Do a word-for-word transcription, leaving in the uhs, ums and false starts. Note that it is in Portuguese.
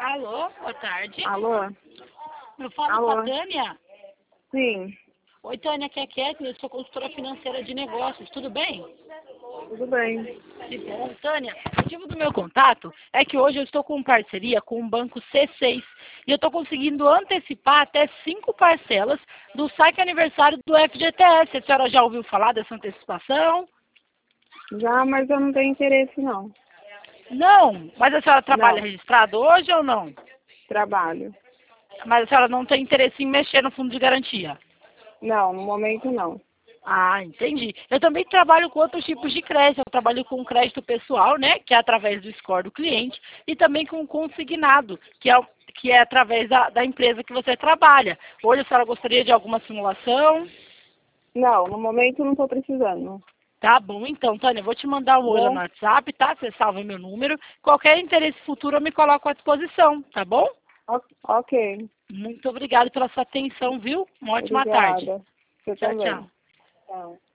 Alô, boa tarde. Alô? Eu falo Alô? com a Tânia. Sim, Oi, Tânia, aqui é a Kathleen, eu sou consultora financeira de negócios, tudo bem? tudo bem. Que bom. Tânia, o motivo do meu contato é que hoje eu estou com parceria com o Banco C seis e eu estou conseguindo antecipar até cinco parcelas do saque aniversário do F G T S. A senhora já ouviu falar dessa antecipação? Já, mas eu não tenho interesse não. Não, mas a senhora trabalha Não, registrado hoje ou não? trabalho. Mas a senhora não tem interesse em mexer no fundo de garantia? Não, no momento não. Ah, entendi. Eu também trabalho com outros tipos de crédito. Eu trabalho com crédito pessoal, né, que é através do score do cliente, e também com consignado, que é, o- que é através da, da empresa que você trabalha. Hoje a senhora gostaria de alguma simulação? Não, no momento não estou precisando. Tá bom, então, Tânia, eu vou te mandar o olho no Bom, WhatsApp, tá? Você salva meu número. Qualquer interesse futuro eu me coloco à disposição, tá bom? o- ok. Muito obrigada pela sua atenção, viu? Uma ótima tarde. Obrigada. Você Tchau, também. tchau. Tchau.